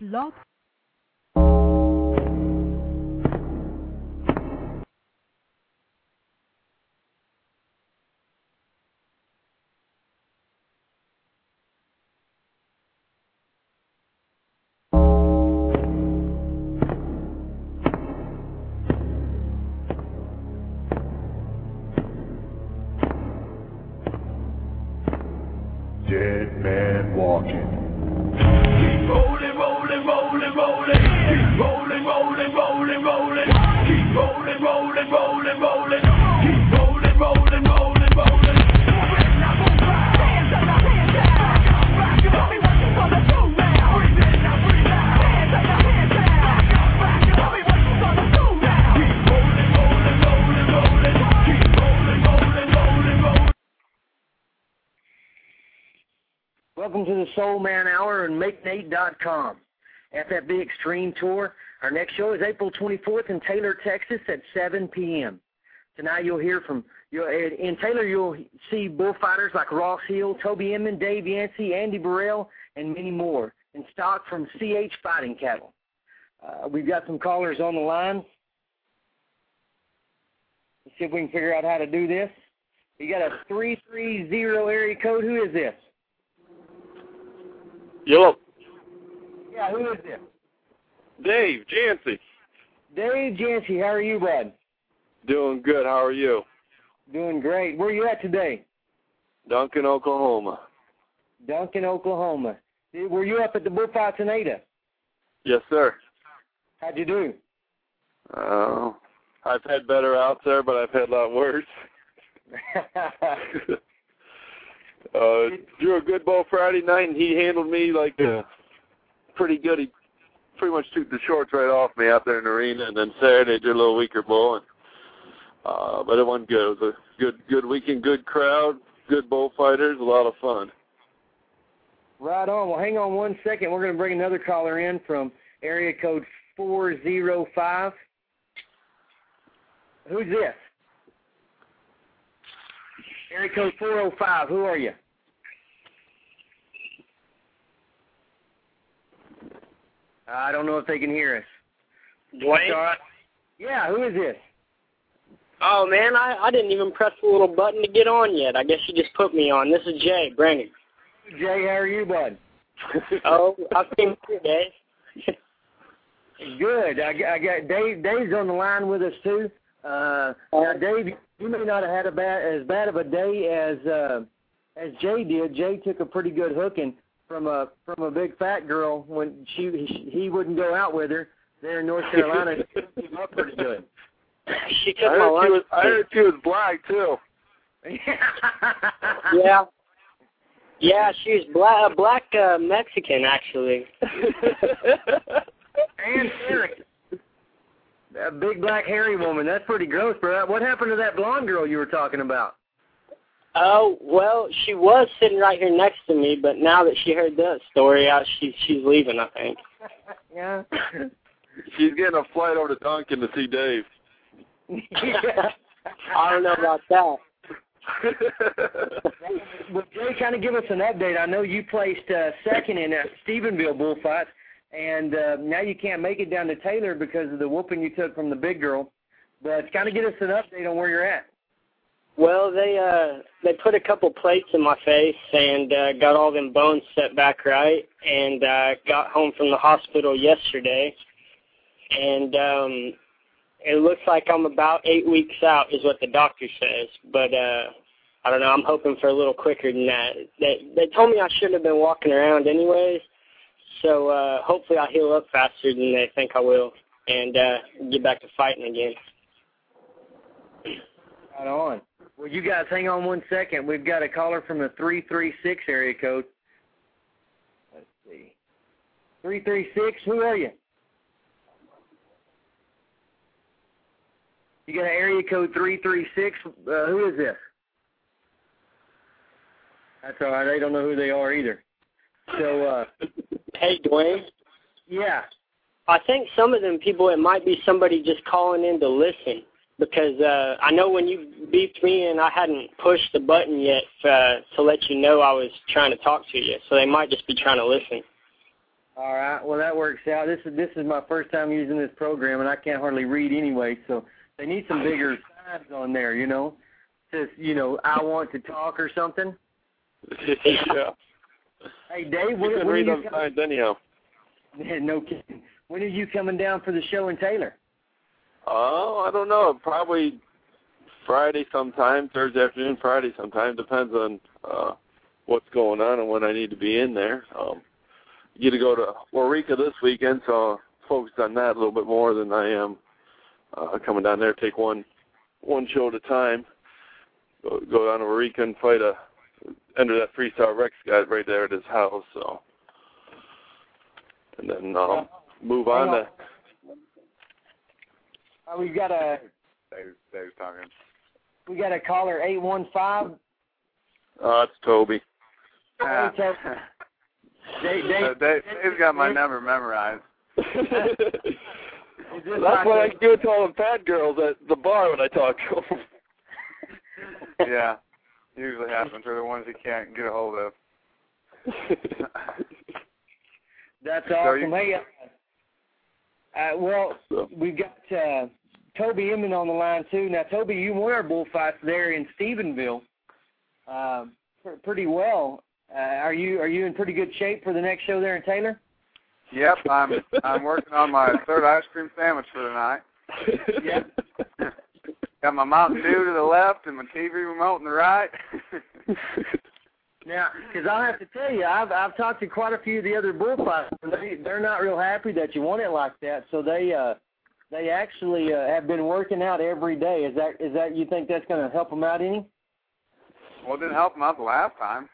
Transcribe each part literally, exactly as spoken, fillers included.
Blog. Dead man walking. Keep rolling, rolling, rolling, rolling. Keep rolling, rolling, rolling, rolling. Keep rolling, rolling, rolling, rolling. Keep rolling, rolling, rolling, rolling. When I move back, hands up, hands down. Come back, tell me what you gonna do now. Breathe in, now breathe out. Hands up, hands down. Come back, tell me what you gonna do now. Keep rolling, rolling, rolling, rolling. Keep rolling, rolling, rolling, rolling. Welcome to the Soul Man Hour on Make Nate dot com. F F B Extreme Tour. Our next show is April twenty-fourth in Taylor, Texas at seven p.m. Tonight you'll hear from, you'll, in Taylor you'll see bullfighters like Ross Hill, Toby Inman, Dave Yancey, Andy Burrell, and many more, in stock from C H Fighting Cattle. Uh, we've got some callers on the line. Let's see if we can figure out how to do this. You got a three three zero area code. Who is this? Yo, Yeah, who is this? Dave Jancy. Dave Jancy, how are you, bud? Doing good. How are you? Doing great. Where are you at today? Duncan, Oklahoma. Duncan, Oklahoma. Were you up at the bullfights in Ada? Yes, sir. How'd you do? Uh, I've had better outs there, but I've had a lot worse. uh, drew a good bull Friday night, and he handled me like uh, pretty good. He pretty much took the shorts right off me out there in the arena, and then Saturday did a little weaker bull, and, uh, but it went good. It was a good, good weekend, good crowd, good bullfighters, a lot of fun. Right on. Well, hang on one second. We're going to bring another caller in from area code four zero five. Who's this? Area code four oh five. Who are you? I don't know if they can hear us. Dwayne? All right. Yeah, who is this? Oh, man, I, I didn't even press the little button to get on yet. I guess you just put me on. This is Jay, Brandon. Jay, how are you, bud? Oh, I've seen you, Dave. Good. I, I got Dave. Dave's on the line with us too. Uh, now, Dave, you may not have had a bad, as bad of a day as uh, as Jay did. Jay took a pretty good hooking from a from a big fat girl when she he wouldn't go out with her there in North Carolina. She hooked him up pretty good. She took I my heard, lunch. she was, I heard she was black, too. Yeah. Yeah, she's black, a black uh, Mexican, actually. And Eric. That big black hairy woman. That's pretty gross, bro. What happened to that blonde girl you were talking about? Oh, well, she was sitting right here next to me, but now that she heard that story, I, she, she's leaving, I think. Yeah. She's getting a flight over to Duncan to see Dave. Yeah. I don't know about that. Well, Jay, kind of give us an update. I know you placed uh, second in that Stephenville bullfight, and uh, now you can't make it down to Taylor because of the whooping you took from the big girl. But kind of give us an update on where you're at. Well, they uh, they put a couple plates in my face and uh, got all them bones set back right, and uh, got home from the hospital yesterday, and um, it looks like I'm about eight weeks out is what the doctor says, but uh, I don't know, I'm hoping for a little quicker than that. They, they told me I shouldn't have been walking around anyways, so uh, hopefully I'll heal up faster than they think I will and uh, get back to fighting again. Right on. Well, you guys hang on one second. We've got a caller from the three three six area code. Let's see. three three six, who are you? You got an area code three three six. Uh, who is this? That's all right. They don't know who they are either. So, uh, Hey, Dwayne. yeah. I think some of them people, it might be somebody just calling in to listen. Because uh, I know when you beeped me and I hadn't pushed the button yet uh, to let you know I was trying to talk to you, so they might just be trying to listen. All right. Well, that works out. This is this is my first time using this program, and I can't hardly read anyway. So they need some bigger signs on there. You know, says you know I want to talk or something. Yeah. Hey, Dave, You when, can when read are them you signs anyhow. coming? No kidding. When are you coming down for the show in Taylor? Oh, I don't know. Probably Friday sometime, Thursday afternoon, Friday sometime. Depends on uh, what's going on and when I need to be in there. Um, you get to go to Waurika this weekend, so I'm focused on that a little bit more than I am uh, coming down there, take one one show at a time. Go, go down to Waurika and fight a enter that freestyle Rex guy right there at his house. So, and then um, move on to. Uh, we've got a Dave, Dave's talking. we got a caller eight one five. Uh, it's Toby. Ah. Hey, Toby. Dave, Dave, Uh, Dave, Dave's got my number memorized. is this That's like what I a- do to all the fat girls at the bar when I talk to them. Yeah, usually happens. They're the ones you can't get a hold of. That's So awesome. you- Hey, uh, uh, well, So. we've got uh, Toby Inman on the line too. Now, Toby, you won our bullfights there in Stephenville, uh, pr- pretty well. Uh, are you are you in pretty good shape for the next show there in Taylor? Yep, I'm I'm working on my third ice cream sandwich for tonight. Yeah. Got my Mountain Dew to the left and my T V remote on the right. Now, because I'll have to tell you, I've I've talked to quite a few of the other bullfighters. And they they're not real happy that you won it like that. So they uh they actually uh, have been working out every day. Is that is that you think that's going to help them out any? Well, it didn't help him out the last time.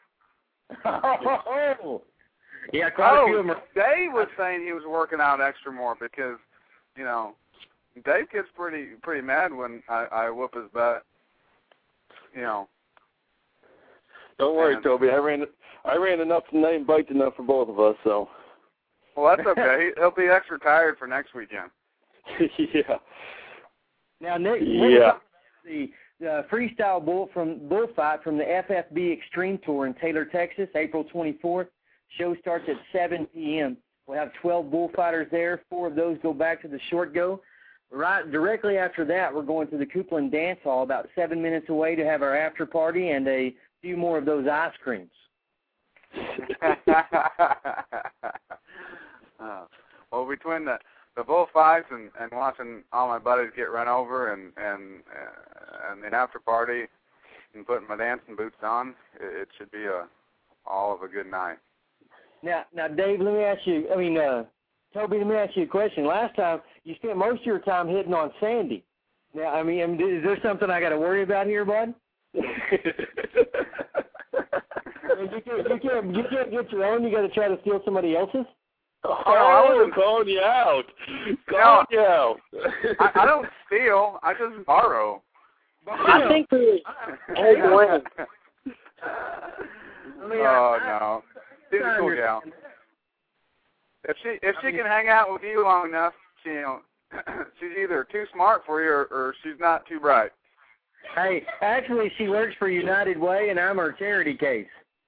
Oh, yeah, quite a few of them. Oh, Dave was saying he was working out extra more because, you know, Dave gets pretty pretty mad when I, I whoop his butt. You know. Don't worry, And- Toby. I ran I ran enough tonight and biked enough for both of us. So. Well, that's okay. He, he'll be extra tired for next weekend. Yeah. Now, Nick, Yeah. the uh, freestyle bull from bullfight from the F F B Extreme Tour in Taylor, Texas, April twenty-fourth. Show starts at seven p.m. We'll have twelve bullfighters there. Four of those go back to the short go. Right directly after that, we're going to the Coupland Dance Hall, about seven minutes away, to have our after party and a few more of those ice creams. uh, well, between the the bullfights and, and watching all my buddies get run over and and uh, and the after party and putting my dancing boots on, it, it should be a all of a good night. Now, now, Dave, let me ask you. I mean, uh, Toby, let me ask you a question. Last time you spent most of your time hitting on Sandy. Now, I mean, is there something I got to worry about here, bud? I mean, you can't, you can't, you can't get your own. You got to try to steal somebody else's. Oh, I wasn't- calling you out. Calling you out. I, I don't steal. I just borrow. I think we Hey, Dwayne. I mean, Oh I, no, she's I a cool understand. gal. If she if I she mean- can hang out with you long enough, she you know, she's either too smart for you or, or she's not too bright. Hey, actually, she works for United Way, and I'm her charity case.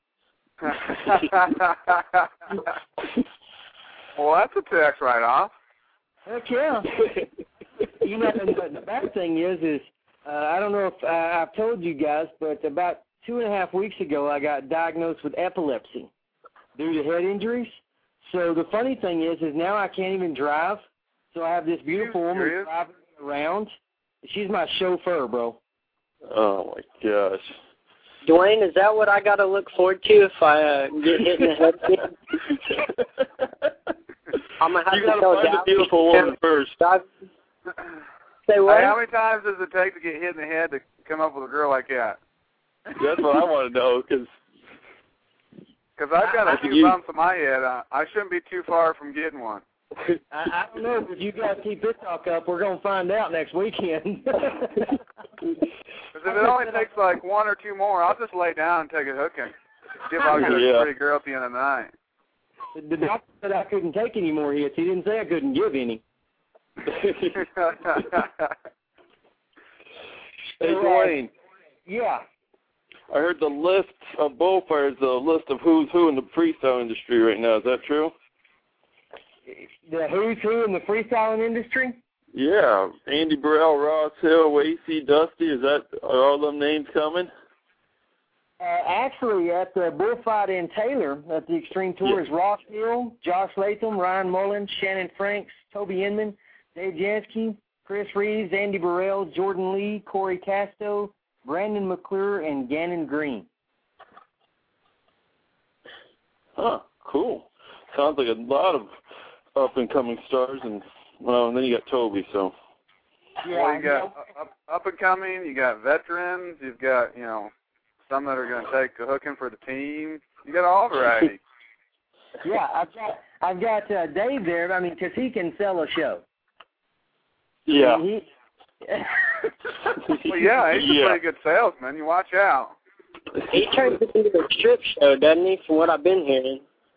Well, that's a tax write-off. Heck yeah. You know, and the, the bad thing is, is uh, I don't know if uh, I've told you guys, but about two and a half weeks ago, I got diagnosed with epilepsy due to head injuries. So the funny thing is, is now I can't even drive. So I have this beautiful woman serious? driving me around. She's my chauffeur, bro. Oh my gosh. Dwayne, is that what I got to look forward to if I uh, get hit in the head again? I'm gonna have You to gotta tell find a Dallas beautiful woman first. Drive- Say Hey, what? how many times does it take to get hit in the head to come up with a girl like that? That's what I want to know, because Because I've got I a could few use- bumps on my head. Uh, I shouldn't be too far from getting one. I, I don't know, but you guys keep this talk up. We're going to find out next weekend. Because if it only takes like one or two more, I'll just lay down and take a hook and see if I'll get a Yeah. pretty girl at the end of the night. The doctor said I couldn't take any more hits. He didn't say I couldn't give any. Hey, Dwayne, Yeah. I heard the list of bullfighters, the list of who's who in the freestyle industry right now. Is that true? the who's who in the freestyling industry? Yeah, Andy Burrell, Ross Hill, Wacy, Dusty. Is that are all them names coming? Uh, actually, at the bullfight in Taylor at the Extreme Tour Yeah. is Ross Hill, Josh Latham, Ryan Mullins, Shannon Franks, Toby Inman, Dave Jansky, Chris Reeves, Andy Burrell, Jordan Lee, Corey Casto, Brandon McClure, and Gannon Green. Huh, cool. Sounds like a lot of up-and-coming stars, and, well, and then you got Toby, so. Yeah, well, you got up, up and coming, you got veterans, you've got, you know, some that are going to take a hooking for the team. You got all variety. yeah, I've got I've got uh, Dave there. I mean, because he can sell a show. Yeah. I mean, he, Well, yeah, he's Yeah. a pretty good salesman. You watch out. He turns it into a strip show, doesn't he, from what I've been hearing?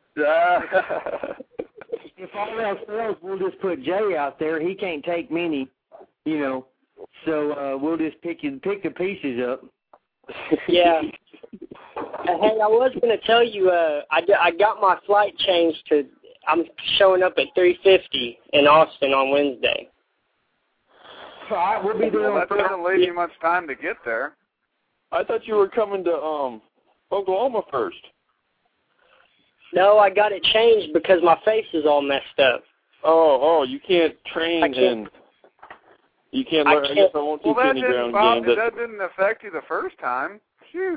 if all else fails, we'll just put Jay out there. He can't take many, you know. So uh, we'll just pick you pick the pieces up. Yeah. Uh, hey, I was going to tell you, uh, I, I got my flight changed to, I'm showing up at three fifty in Austin on Wednesday. All right, we'll be there Well, on that doesn't leave you much time to get there. I thought you were coming to um Oklahoma first. No, I got it changed because my face is all messed up. Oh, oh, you can't train I can't- and you can't I learn. I, can't- guess I won't Well, teach you that any didn't, ground Bob, game. that didn't affect you the first time. Shoot.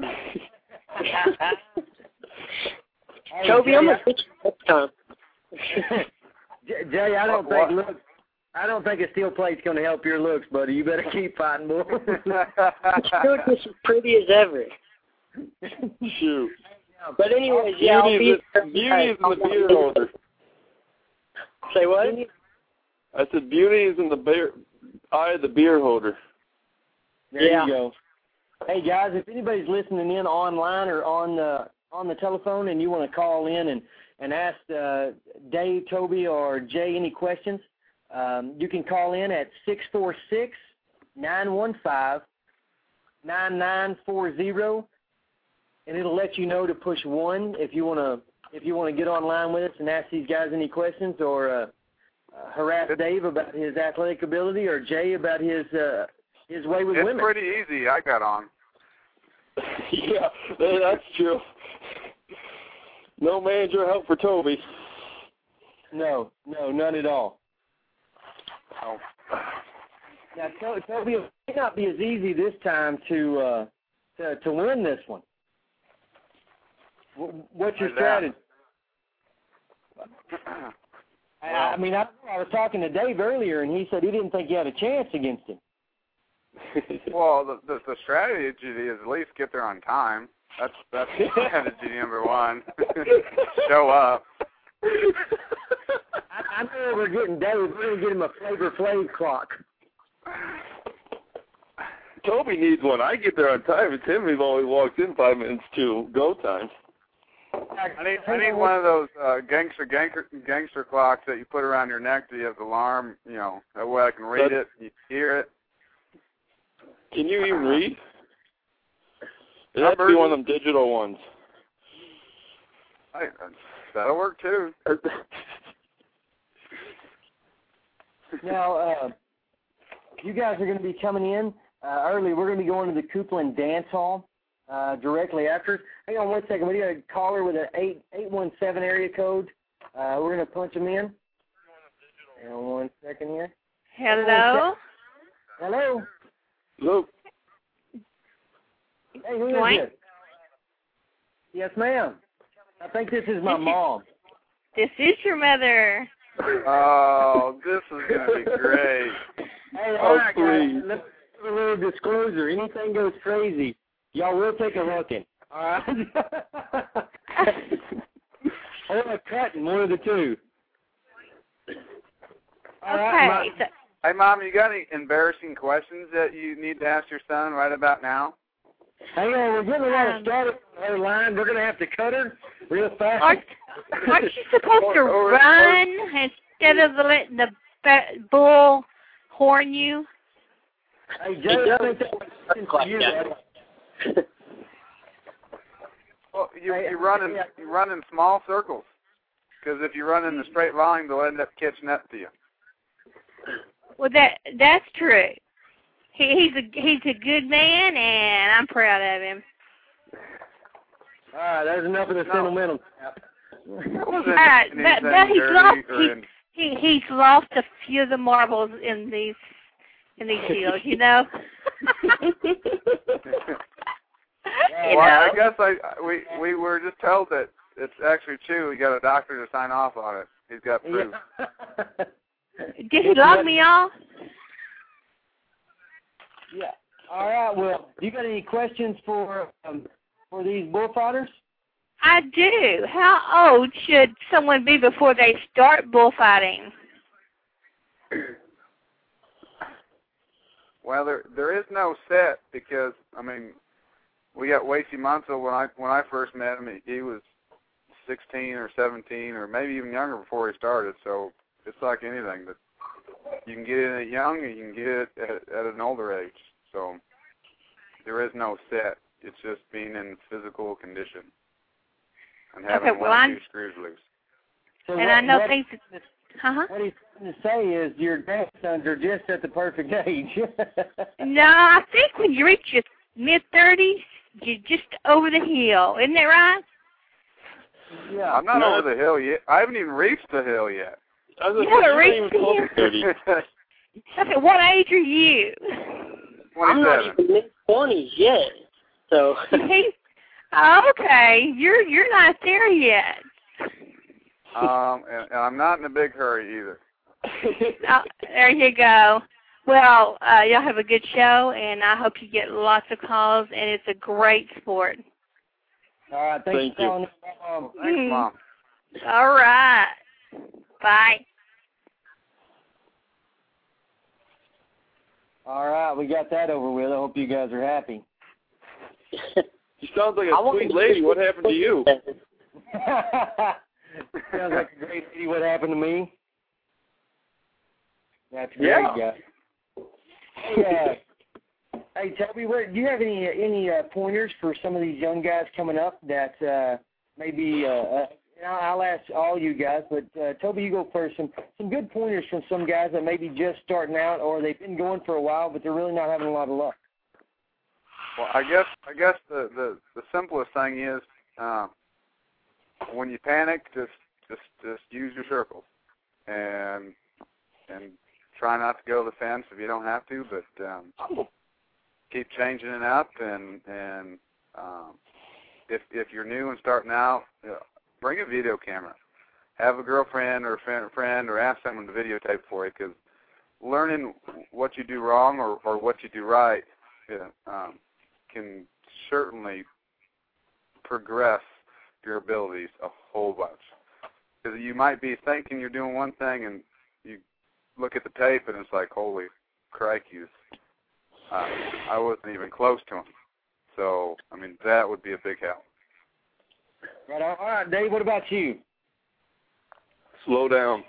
Toby, I'm going to get you next time. J- Jay, I don't What- think look. I don't think a steel plate's going to help your looks, buddy. You better keep fighting, boy. Still just as pretty as ever. Shoot. But anyways, yeah, I'll Beauty be is the, beauty is in the beer holder. Say what? I said beauty is in the beer eye of the beer holder. There Yeah. you go. Hey guys, if anybody's listening in online or on the on the telephone and you want to call in and and ask uh, Dave, Toby, or Jay any questions, um, you can call in at six four six, nine one five, nine nine four zero, and it'll let you know to push one if you want to if you want to get online with us and ask these guys any questions, or uh, uh, harass Dave about his athletic ability, or Jay about his uh, his way with It's women. pretty easy. I got on. Yeah, that's true. No manager help for Toby. No, no, none at all. Oh. Now, To- Toby, it may not be as easy this time to uh, to, to win this one. Wh- What's your Why's that? strategy? I, I mean, I, I was talking to Dave earlier, and he said he didn't think you had a chance against him. Well, the, the the strategy is at least get there on time. That's that's strategy number one. Show up. I, I know we're getting Dave. We're going to get him a Flavor Flav clock. Toby needs one. I get there on time. It's him who always walks in five minutes to go time. I need I need one of those uh, gangster gangster gangster clocks that you put around your neck so you have the alarm. You know, that way I can read it, you hear it. Can you even read? It has to be one of them digital ones. I, that'll work too. Now, uh, you guys are going to be coming in uh, early. We're going to be going to the Coupland Dance Hall uh, directly after. Hang on one second. We got a caller with an eight eight one seven area code. Uh, we're going to punch them in. Hang on one second here. Hello? Hello. Look. Hey, who is Dwight? it? Yes, ma'am. I think this is my This is- mom. This is your mother. Oh, this is gonna be great. Hey, Oh, all right, please. guys. Let's do a little disclosure. Anything goes crazy, y'all will take a hooking. All right. Or a cutting, one of the two. All Okay. right, so, Hey, Mom, you got any embarrassing questions that you need to ask your son right about now? hang on, we're getting a lot of Um, static on her line. We're going to have to cut her real fast. aren't, aren't you supposed to Or- or- run instead of letting the ba- bull horn you? Hey, Jay, I think that was a question for you. buddy. Well, you Hey, you run in yeah. you run in small circles. Because if you run in the straight line, they'll end up catching up to you. Well, that that's true. He, he's a he's a good man, and I'm proud of him. All right, that's enough of the No. sentimental. All right, but, but he's lost he, he he's lost a few of the marbles in these in these deals, you know. you Well, I know? guess I we we were just told that it's actually true. We got a doctor to sign off on it. He's got proof. Yeah. Did he log me off? Yeah. All right. Well, you got any questions for um, for these bullfighters? I do. How old should someone be before they start bullfighting? Well, there there is no set because I mean, we got Wacy Munsell when I when I first met him. He, he was sixteen or seventeen or maybe even younger before he started. So it's like anything that you can get in it young and you can get it at, at an older age. So there is no set. It's just being in physical condition and having Okay, well, one or I'm- two screws loose. So And what, I know what, things. Uh-huh. what he's trying to say is your grandsons are just at the perfect age. No, I think when you reach your mid thirties, you're just over the hill. Isn't that right? Yeah. I'm not No. over the hill yet. I haven't even reached the hill yet. I was You gonna haven't say, you're not reached even close the to thirty. Okay, what age are you? I'm not twenty-seven. even mid twenties yet. So He, oh, okay, you're you're not there yet. Um, and, and I'm not in a big hurry either. Oh, there you go. Well, uh, y'all have a good show, and I hope you get lots of calls, and it's a great sport. All right. Thanks Thank for you. calling. Um, Thanks, Mm. Mom. All right. Bye. all right. We got that over with. I hope you guys are happy. You sound like I a want sweet to- lady. What happened to you? Sounds like a great lady. What happened to me? That's great, Yeah. guys. Hey, uh, hey, Toby, what, do you have any any uh, pointers for some of these young guys coming up that uh, maybe? Uh, uh, I'll ask all you guys, but uh, Toby, you go first. Some some good pointers from some guys that may be just starting out, or they've been going for a while, but they're really not having a lot of luck. Well, I guess I guess the the, the simplest thing is uh, when you panic, just just just use your circles and and try not to go to the fence if you don't have to, but um, keep changing it up and and um, if if you're new and starting out, you know, bring a video camera. Have a girlfriend or a friend, friend or ask someone to videotape for you, because learning what you do wrong or, or what you do right yeah, um, can certainly progress your abilities a whole bunch. Because you might be thinking you're doing one thing and you look at the tape and it's like, holy crikey, uh, I wasn't even close to him. So, I mean, that would be a big help. Right on. All right, Dave, what about you? Slow down.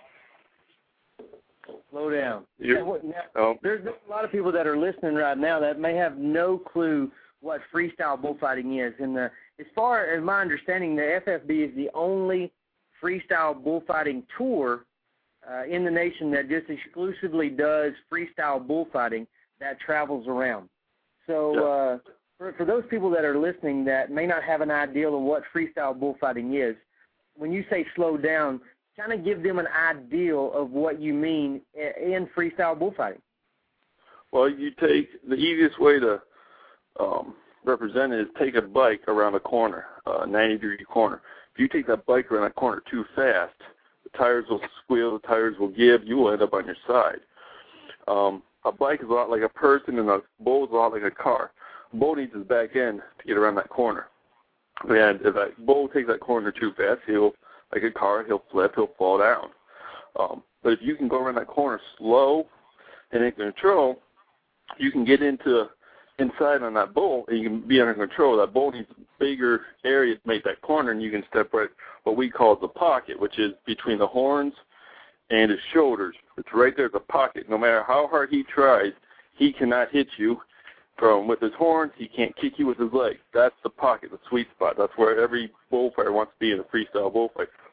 Slow down. You're- Yeah, what- now, Oh, There's, there's a lot of people that are listening right now that may have no clue what freestyle bullfighting is. And the, as far as my understanding, the F F B is the only freestyle bullfighting tour uh, in the nation that just exclusively does freestyle bullfighting that travels around. So uh, for, for those people that are listening that may not have an idea of what freestyle bullfighting is, when you say slow down, kind of give them an idea of what you mean in freestyle bullfighting. well, you take the easiest way to um, represent it is take a bike around a corner, a ninety degree corner. If you take that bike around that corner too fast, the tires will squeal, the tires will give, you will end up on your side. Um, a bike is a lot like a person, and a bow is a lot like a car. A bow needs his back end to get around that corner. And if that bow takes that corner too fast, he'll, like a car, he'll flip, he'll fall down. Um, but if you can go around that corner slow and in control, you can get into inside on that bowl, and you can be under control. That bowl needs a bigger area to make that corner, and you can step right what we call the pocket, which is between the horns and his shoulders. It's right there, the pocket. No matter how hard he tries, he cannot hit you from with his horns. He can't kick you with his legs. That's the pocket, the sweet spot. That's where every bullfighter wants to be in a freestyle bullfight.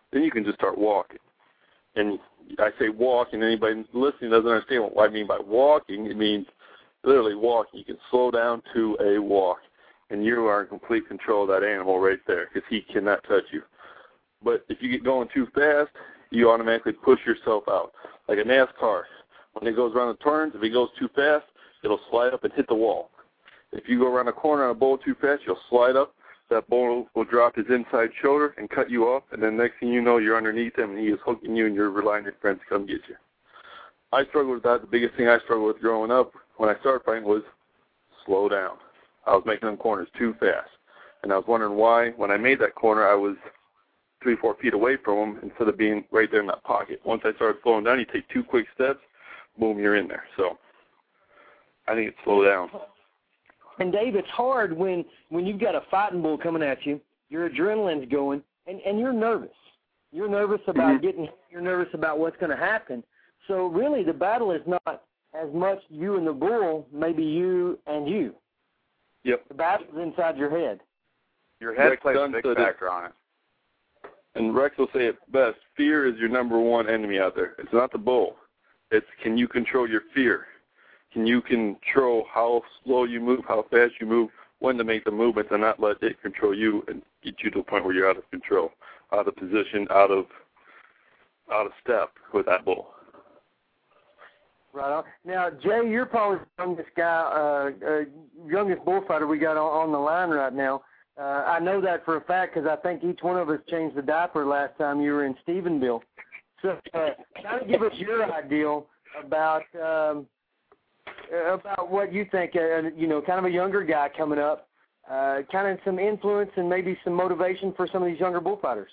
then you can just start walking. And I say walk, and anybody listening doesn't understand what I mean by walking. It means literally walking. You can slow down to a walk, and you are in complete control of that animal right there because he cannot touch you. But if you get going too fast, you automatically push yourself out. Like a NASCAR, when it goes around the turns, if it goes too fast, it'll slide up and hit the wall. If you go around a corner on a bull too fast, you'll slide up. That bull will drop his inside shoulder and cut you off, and then next thing you know, you're underneath him, and he is hooking you, and you're relying on your friends to come get you. I struggled with that. The biggest thing I struggled with growing up when I started fighting was slow down. I was making them corners too fast, and I was wondering why. When I made that corner, I was three, four feet away from him instead of being right there in that pocket. Once I started slowing down, you take two quick steps, boom, you're in there. So I think it's slow down. And, Dave, it's hard when, when you've got a fighting bull coming at you, your adrenaline's going, and, and you're nervous. You're nervous about mm-hmm. getting – you're nervous about what's going to happen. So, really, the battle is not as much you and the bull, maybe you and you. Yep. The battle's inside your head. Your head Rex plays a big factor it. on it. And Rex will say it best, fear is your number one enemy out there. It's not the bull. It's can you control your fear? Can you control how slow you move, how fast you move, when to make the movements, and not let it control you and get you to the point where you're out of control, out of position, out of out of step with that bull. Right on. Now, Jay, you're probably the youngest guy, uh, uh, youngest bullfighter we got on, on the line right now. Uh, I know that for a fact because I think each one of us changed the diaper last time you were in Stephenville. So, uh, kind of give us your idea about. Um, about what you think, uh, you know, kind of a younger guy coming up, uh, kind of some influence and maybe some motivation for some of these younger bullfighters.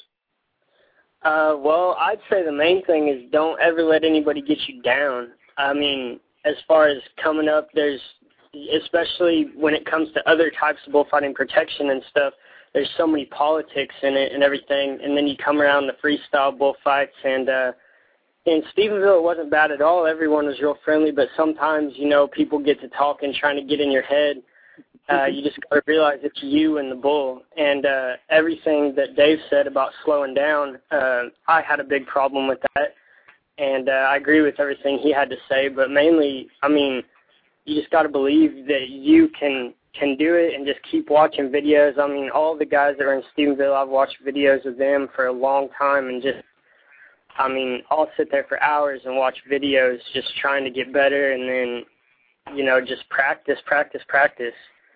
Uh, well, I'd say the main thing is don't ever let anybody get you down. I mean, as far as coming up, there's, especially when it comes to other types of bullfighting protection and stuff, there's so many politics in it and everything, and then you come around the freestyle bullfights, and uh, in Stephenville, it wasn't bad at all. Everyone was real friendly, but sometimes, you know, people get to talking, trying to get in your head. Uh, you just got to realize it's you and the bull. And uh, everything that Dave said about slowing down, uh, I had a big problem with that. And uh, I agree with everything he had to say. But mainly, I mean, you just got to believe that you can can do it and just keep watching videos. I mean, all the guys that are in Stephenville, I've watched videos of them for a long time and just, I mean, I'll sit there for hours and watch videos just trying to get better and then, you know, just practice, practice, practice.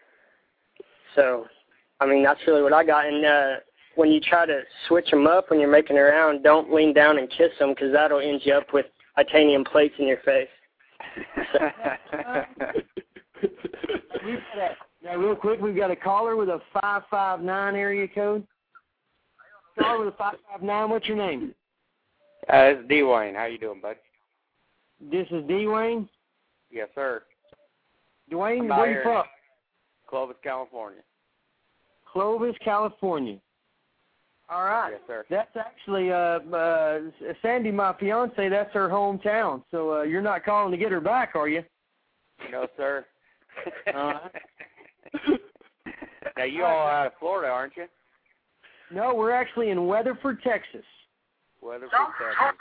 So, I mean, that's really what I got. And uh, when you try to switch them up when you're making around, don't lean down and kiss them because that'll end you up with titanium plates in your face. So. Now, real quick, we've got a caller with a five five nine area code. Caller with a five five nine, what's your name? Uh, this is Dwayne. How you doing, bud? This is Dwayne? Yes, sir. Dwayne, where are you from? Clovis, California. Clovis, California. All right. Yes, sir. That's actually, uh, uh, Sandy, my fiance, that's her hometown. So uh, you're not calling to get her back, are you? No, sir. All right. Now, you all out of Florida, aren't you? No, we're actually in Weatherford, Texas. Weatherford, Texas.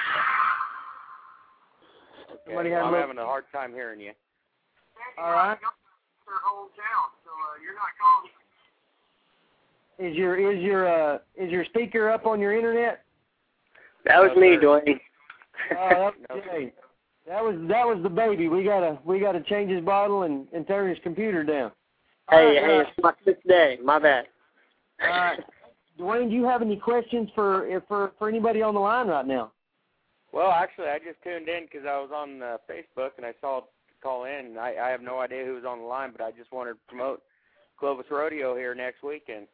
Okay, Somebody well, I'm a having a hard time hearing you. All right. Her hometown, so uh, you're not calling. Is your is your uh is your speaker up on your internet? That was no, me, sir. Dwayne. Oh, no, okay. That was that was the baby. We gotta we gotta change his bottle and, and turn his computer down. Hey, All right, hey, uh, it's my fifth day. My bad. All right. Dwayne, do you have any questions for for for anybody on the line right now? Well, actually, I just tuned in because I was on uh, Facebook and I saw it call in. And I, I have no idea who was on the line, but I just wanted to promote Clovis Rodeo here next weekend.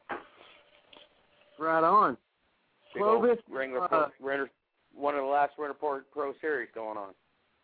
Right on. Big old Clovis, Wrangler uh, Pro, Renter, one of the last Winter Pro, Pro Series going on.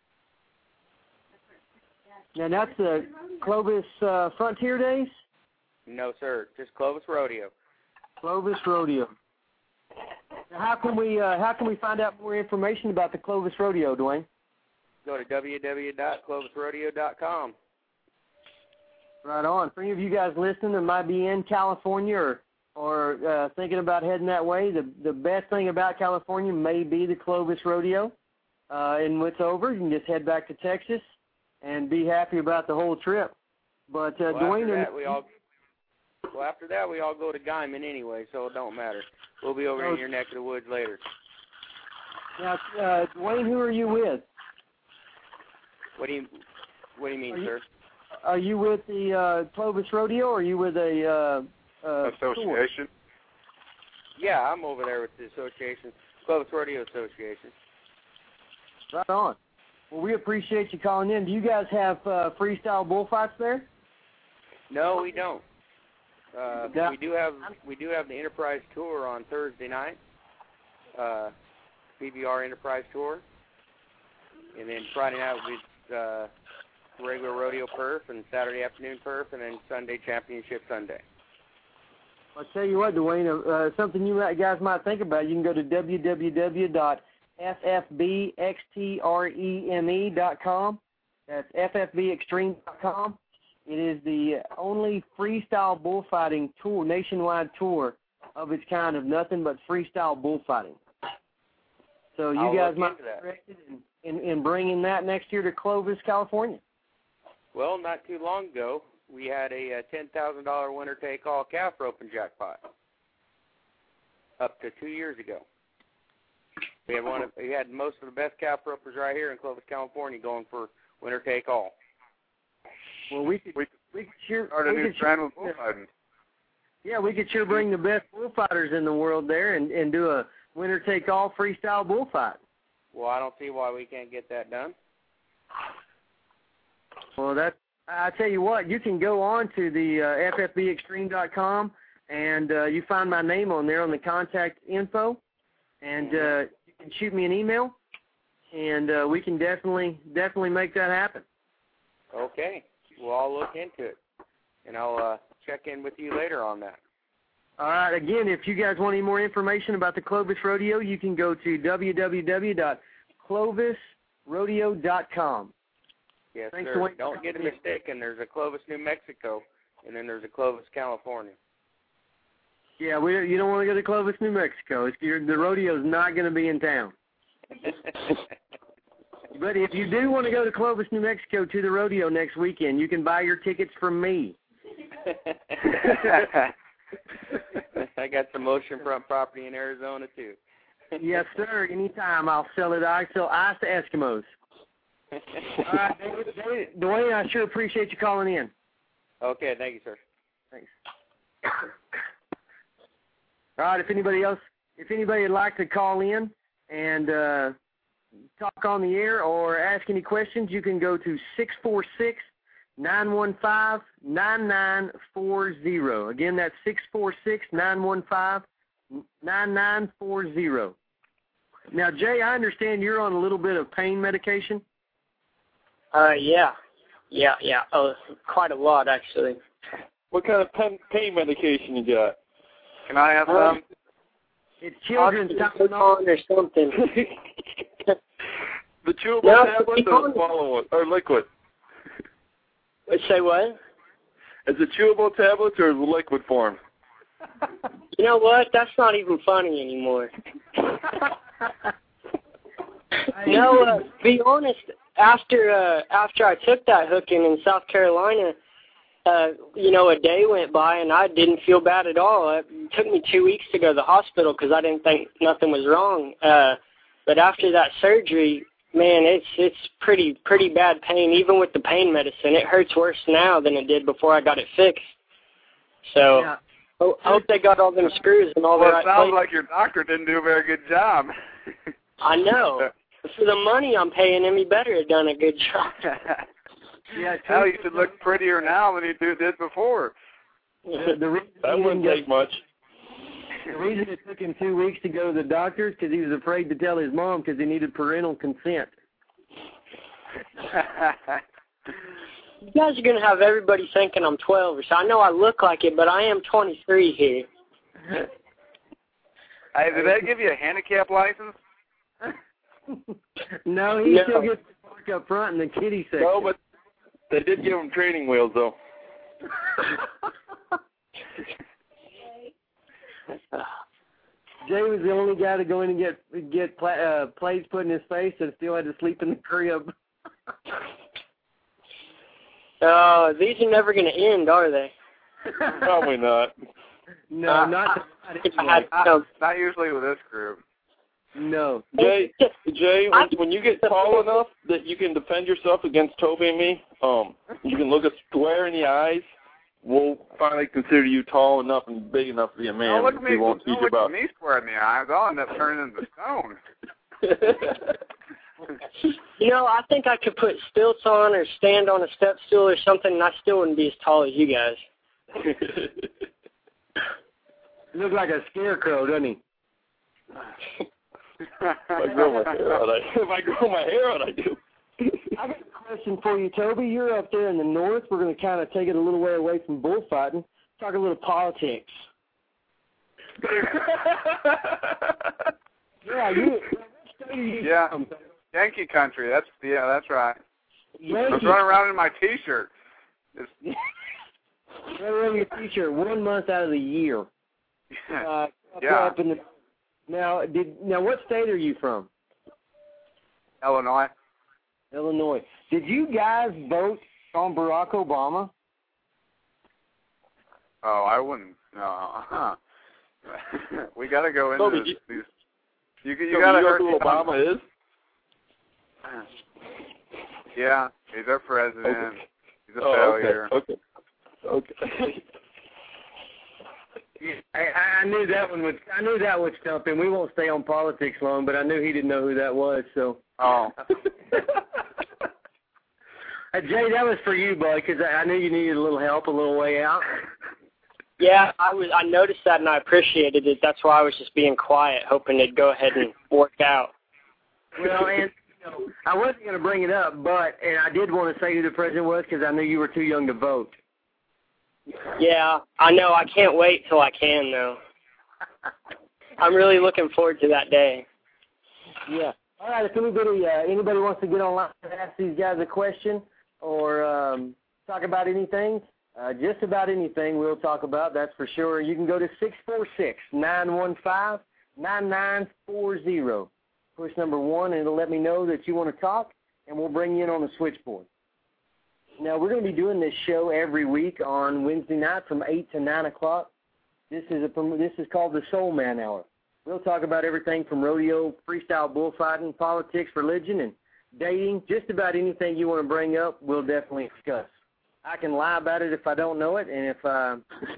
And that's the Clovis uh, Frontier Days? No, sir. Just Clovis Rodeo. Clovis Rodeo. Now, how can we uh, how can we find out more information about the Clovis Rodeo, Dwayne? Go to w w w dot clovis rodeo dot com. Right on. For any of you guys listening that might be in California or, or uh, thinking about heading that way, the the best thing about California may be the Clovis Rodeo. Uh, and when it's over, you can just head back to Texas and be happy about the whole trip. But uh, well, Dwayne, after that, and, we all well after that we all go to Guyman anyway, so it don't matter. We'll be over oh, in your neck of the woods later. Now, uh, Dwayne, who are you with? What do you What do you mean, are you, sir? Are you with the uh, Clovis Rodeo, or are you with a uh, uh, association? Tour? Yeah, I'm over there with the association, Clovis Rodeo Association. Right on. Well, we appreciate you calling in. Do you guys have uh, freestyle bullfights there? No, we don't. Uh, yeah. We do have we do have the Enterprise Tour on Thursday night, uh, P B R Enterprise Tour, and then Friday night will be uh, regular rodeo perf, and Saturday afternoon perf, and then Sunday championship Sunday. I'll tell you what, Dwayne, uh, something you guys might think about. You can go to w w w dot f f b extreme dot com. That's f f b extreme dot com. It is the only freestyle bullfighting tour, nationwide tour of its kind, of nothing but freestyle bullfighting. So you I'll guys look might into be that. interested in, in, in bringing that next year to Clovis, California. Well, not too long ago, we had a, a ten thousand dollars winner-take-all calf roping jackpot. Up to two years ago, we had one. Of, we had most of the best calf ropers right here in Clovis, California, going for winner-take-all. Well, we could we, we could sure start a we new could trend sure, with bullfighting. Yeah, we could sure bring the best bullfighters in the world there and, and do a winner-take-all freestyle bullfight. Well, I don't see why we can't get that done. Well, that I tell you what, you can go on to the uh, f f b extreme dot com and uh, you find my name on there on the contact info, and uh, you can shoot me an email, and uh, we can definitely definitely make that happen. Okay. Well, I'll look into it, and I'll uh, check in with you later on that. All right. Again, if you guys want any more information about the Clovis Rodeo, you can go to w w w dot clovis rodeo dot com. Yes, Thanks, sir. Dwayne. Don't get it mistaken. There's a Clovis, New Mexico, and then there's a Clovis, California. Yeah, we you don't want to go to Clovis, New Mexico. It's, you're, the rodeo's not going to be in town. But if you do want to go to Clovis, New Mexico to the rodeo next weekend, you can buy your tickets from me. I got some oceanfront property in Arizona, too. Yes, sir. Anytime. I'll sell it. I sell ice to Eskimos. All right, David, David, Dwayne, I sure appreciate you calling in. Okay, thank you, sir. Thanks. All right, if anybody else, if anybody would like to call in and uh, talk on the air or ask any questions, you can go to six four six, nine one five, nine nine four zero. Again, that's six four six, nine one five, nine nine four zero. Now, Jay, I understand you're on a little bit of pain medication. Uh, yeah. Yeah, yeah. Oh, quite a lot, actually. What kind of pain, pain medication you got? Can I have Uh, some? It's children's Tylenol or something. The chewable No, tablet it's or on- swallow it, or liquid? Say what? Is it chewable tablets or the liquid form? You know what? That's not even funny anymore. No, uh, to be honest, after uh, after I took that hooking in South Carolina, uh, you know, a day went by and I didn't feel bad at all. It took me two weeks to go to the hospital because I didn't think nothing was wrong. Uh, but after that surgery, man, it's it's pretty pretty bad pain. Even with the pain medicine, it hurts worse now than it did before I got it fixed. So Yeah. I hope they got all them screws and all Well, the it right sounds places. like your doctor didn't do a very good job. I know. For the money I'm paying him, he better have done a good job. Yeah, Hell, you should look prettier now than you do- did before. The, the reason That he wouldn't didn't take go- much. The reason it took him two weeks to go to the doctor is because he was afraid to tell his mom because he needed parental consent. You guys are going to have everybody thinking I'm twelve or so. I know I look like it, but I am twenty-three here. Hey, did they give you a handicap license? No, he No. still gets to park up front in the kiddie section. No, but they did give him training wheels, though. Jay was the only guy to go in and get get pla- uh, plates put in his face and still had to sleep in the crib. Uh, these are never going to end, are they? Probably not. No, uh, not, not, not, not usually with this group. No. Jay, Jay, when, when you get tall enough that you can defend yourself against Toby and me, um, you can look us square in the eyes, we'll finally consider you tall enough and big enough to be a man. Don't look at me, we won't don't teach look about. at me square in the eyes. I'll end up turning into stone. You know, I think I could put stilts on or stand on a step stool or something, and I still wouldn't be as tall as you guys. You look like a scarecrow, doesn't he? If I grow my hair out, I, if I grow my hair out, I do. I got a question for you, Toby. You're up there in the north. We're going to kind of take it a little way away from bullfighting. Talk a little politics. Yeah, you. Yeah, Yankee country. That's yeah, that's right. Yankee. I was running around in my T-shirt. Running around your T-shirt one month out of the year. Uh, yeah. Up in the, now, did now what state are you from? Illinois. Illinois. Did you guys vote on Barack Obama? Oh, I wouldn't. No. We got to go into Toby, this, you, these. You, you Toby, got to you know hurt who Obama is? Yeah, he's our president. Okay. He's a oh, failure. Okay. Okay. okay. I, I knew that one would. I knew that would stump him. We won't stay on politics long, but I knew he didn't know who that was. So. Oh. Hey, Jay, that was for you, bud, because I, I knew you needed a little help, a little way out. Yeah, I was. I noticed that and I appreciated it. That's why I was just being quiet, hoping it'd go ahead and work out. Well, and you know, I wasn't going to bring it up, but and I did want to say who the president was because I knew you were too young to vote. Yeah, I know. I can't wait till I can, though. I'm really looking forward to that day. Yeah. All right. If anybody uh, anybody wants to get online and ask these guys a question or um, talk about anything, uh, just about anything we'll talk about, that's for sure. You can go to six four six, nine one five, nine nine four zero. Push number one, and it'll let me know that you want to talk, and we'll bring you in on the switchboard. Now, we're going to be doing this show every week on Wednesday night from eight to nine o'clock. This is a this is called the Soul Man Hour. We'll talk about everything from rodeo, freestyle bullfighting, politics, religion, and dating. Just about anything you want to bring up, we'll definitely discuss. I can lie about it if I don't know it, and if uh,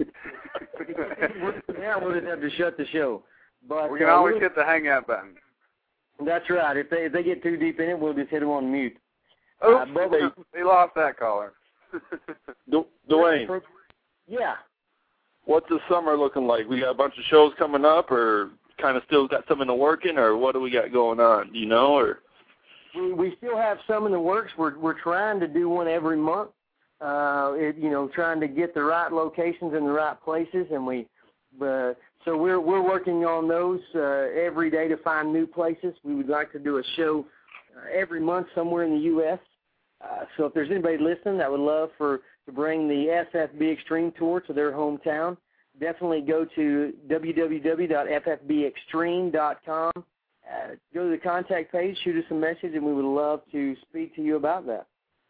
yeah, we'll just have to shut the show. But we can uh, always we'll, hit the hang out button. That's right. If they if they get too deep in it, we'll just hit them on mute. Oops, uh, they, they lost that caller. Du- Dwayne. Yeah. What's the summer looking like? We got a bunch of shows coming up, or kind of still got some in the working, or what do we got going on? Do you know, or? We we still have some in the works. We're we're trying to do one every month. Uh, it, you know, trying to get the right locations in the right places, and we. Uh, so we're we're working on those uh, every day to find new places. We would like to do a show uh, every month somewhere in the U S Uh, so if there's anybody listening that would love for to bring the S F B Extreme Tour to their hometown, definitely go to w w w dot f f b extreme dot com. Uh, go to the contact page, shoot us a message, and we would love to speak to you about that.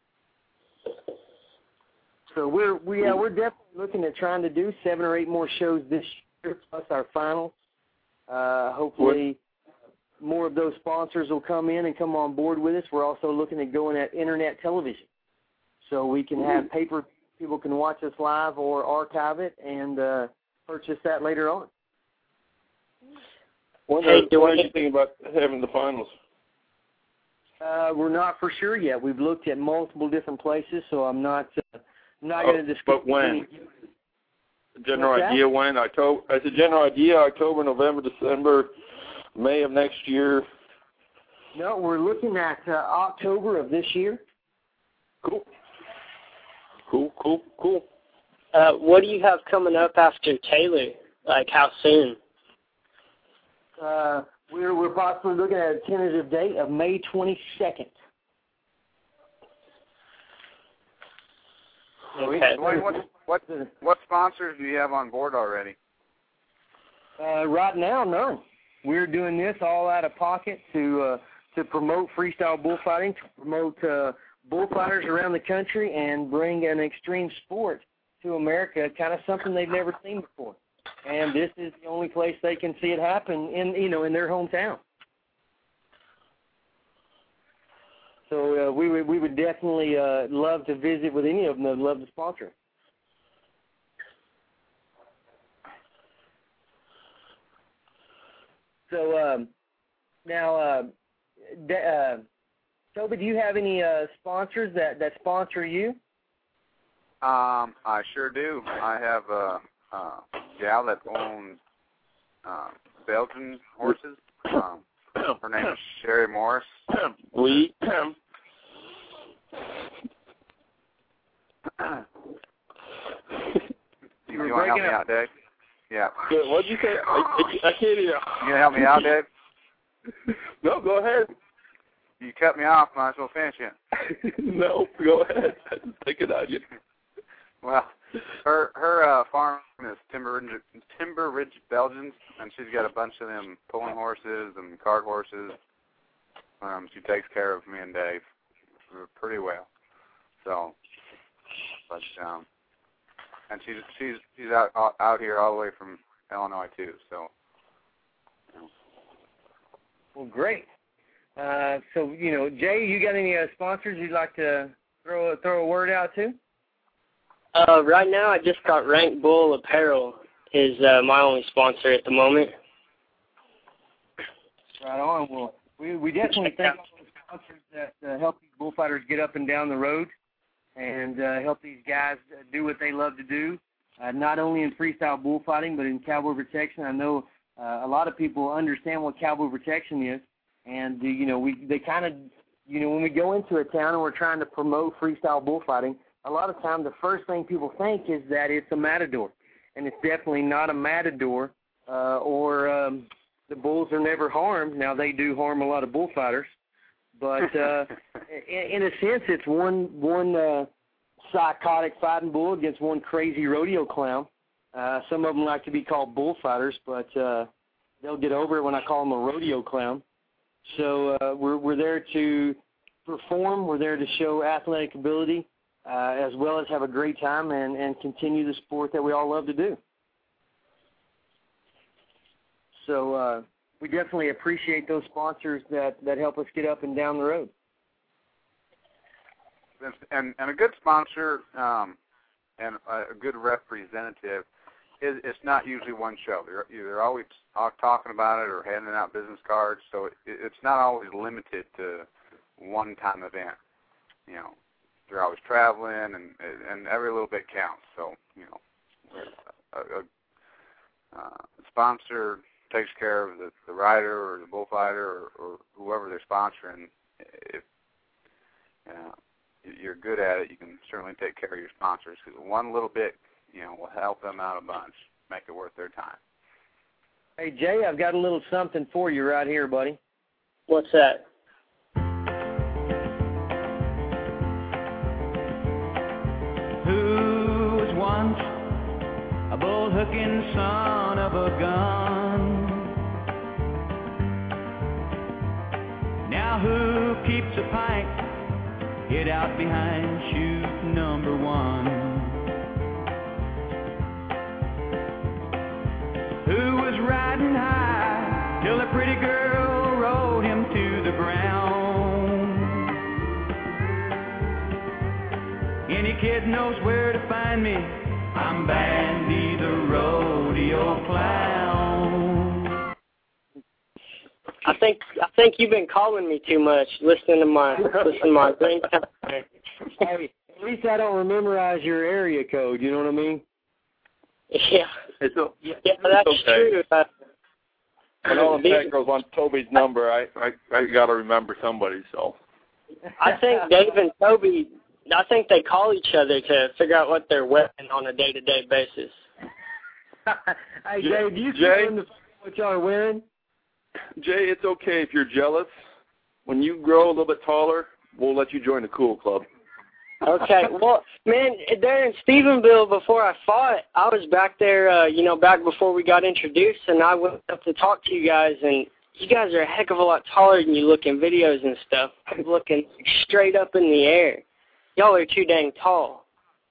So we're we uh, we're definitely looking at trying to do seven or eight more shows this year, plus our finals. Uh, hopefully, more of those sponsors will come in and come on board with us. We're also looking at going at internet television, so we can have paper. People can watch us live or archive it and uh, purchase that later on. When are, hey, when are you thinking about having the finals? Uh, we're not for sure yet. We've looked at multiple different places, so I'm not uh, I'm not oh, going to discuss. But when? Any... General What's idea that? When? October? As a general idea, October, November, December, May of next year. No, we're looking at uh, October of this year. Cool. Cool, cool, cool. Uh, what do you have coming up after Taylor? Like, how soon? Uh, we're we're possibly looking at a tentative date of May twenty-second. Okay. What, what, what, what sponsors do you have on board already? Uh, right now, none. We're doing this all out of pocket to uh, to promote freestyle bullfighting, to promote uh, bullfighters around the country, and bring an extreme sport to America, kind of something they've never seen before. And this is the only place they can see it happen in, you know, in their hometown. So uh, we would we would definitely uh, love to visit with any of them. They'd love to sponsor. So um, now, uh, de- uh, Toby, do you have any uh, sponsors that, that sponsor you? Um, I sure do. I have a, a gal that owns uh, Belgian horses. Um, her name is Sherry Morris. We. you you want to help me out, Dave? Yeah. What did you say? I, I can't hear. You gonna help me out, Dave? No, go ahead. You cut me off. Might as well finish it. No, go ahead. Take it on you. Well, her her uh, farm is Timber Ridge, Timber Ridge Belgians, and she's got a bunch of them pulling horses and cart horses. Um, she takes care of me and Dave pretty well. So, but um, and she's she's she's out out here all the way from Illinois too. So, you know. Well, great. Uh, so you know, Jay, you got any uh, sponsors you'd like to throw throw a word out to? Uh, right now, I just got Rank Bull Apparel is uh, my only sponsor at the moment. Right on. Well, we we definitely thank all the sponsors that uh, help these bullfighters get up and down the road, and uh, help these guys do what they love to do, uh, not only in freestyle bullfighting but in cowboy protection. I know uh, a lot of people understand what cowboy protection is, and uh, you know we they kind of you know when we go into a town and we're trying to promote freestyle bullfighting, a lot of time the first thing people think is that it's a matador, and it's definitely not a matador, uh, or um, the bulls are never harmed. Now, they do harm a lot of bullfighters, but uh, in, in a sense, it's one one uh, psychotic fighting bull against one crazy rodeo clown. Uh, some of them like to be called bullfighters, but uh, they'll get over it when I call them a rodeo clown. So uh, we're we're there to perform. We're there to show athletic ability, Uh, as well as have a great time and, and continue the sport that we all love to do. So uh, we definitely appreciate those sponsors that, that help us get up and down the road. And, and a good sponsor um, and a good representative is it's not usually one show. They're, they're always talking about it or handing out business cards, so it, it's not always limited to one-time event, you know. They're always traveling, and and every little bit counts. So, you know, a, a, a sponsor takes care of the, the rider or the bullfighter or, or whoever they're sponsoring. If uh, you're good at it, you can certainly take care of your sponsors, because one little bit, you know, will help them out a bunch, make it worth their time. Hey, Jay, I've got a little something for you right here, buddy. What's that? Who was once a bull-hooking son of a gun? Now who keeps a pike hid out behind chute number one? Who was riding high till a pretty girl rode him to the ground? Any kid knows where to find me. I'm Bandy the rodeo clown. I think I think you've been calling me too much. Listening to my listening to my ringtone. Hey, at least I don't memorize your area code. You know what I mean? Yeah. It's a, yeah, that's okay. true. Uh, when all the tech goes on Toby's number, I I, I got to remember somebody. So I think Dave and Toby, I think they call each other to figure out what they're wearing on a day-to-day basis. Hey, Dave, do you Jay, see what y'all are wearing? Jay, it's okay if you're jealous. When you grow a little bit taller, we'll let you join the cool club. Okay, well, man, there in Stephenville before I fought, I was back there, uh, you know, back before we got introduced, and I went up to talk to you guys, and you guys are a heck of a lot taller than you look in videos and stuff. I'm looking straight up in the air. Y'all are too dang tall.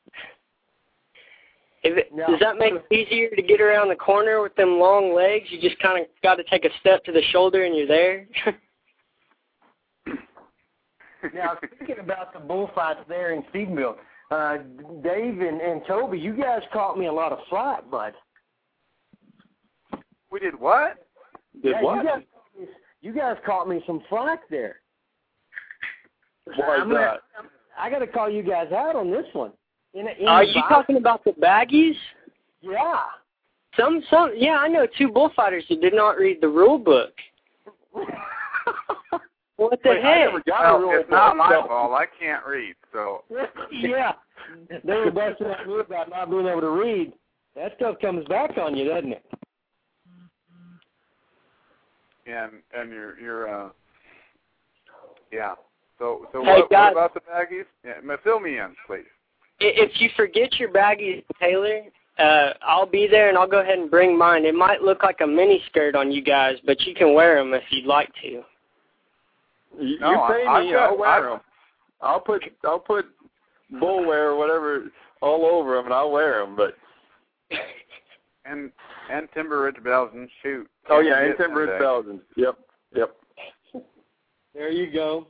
If it, no. Does that make it easier to get around the corner with them long legs? You just kind of got to take a step to the shoulder and you're there? Now, speaking about the bullfights there in Stephenville, uh, Dave and, and Toby, you guys caught me a lot of flack, bud. We did what? Did yeah, what? You guys, you guys caught me some flack there. Why is that? I got to call you guys out on this one. In a, in Are you fight? Talking about the baggies? Yeah. Some, some, yeah, I know two bullfighters who did not read the rule book. What the Wait, heck? I never got well, a rule it's book. Not my fault. I can't read, so. Yeah. They were busting that move about not being able to read. That stuff comes back on you, doesn't it? And and you're you're uh yeah. So so hey, what, guys, what about the baggies? Yeah, fill me in, please. If you forget your baggies, Taylor, uh, I'll be there and I'll go ahead and bring mine. It might look like a mini skirt on you guys, but you can wear them if you'd like to. You, no, you pay I, me, got, I'll wear I, them. I'll put I'll put bull wear or whatever all over them, and I'll wear them. But and and Timber Ridge Belgians, shoot. Oh yeah, and Timber Ridge Belgians. Yep, yep. There you go.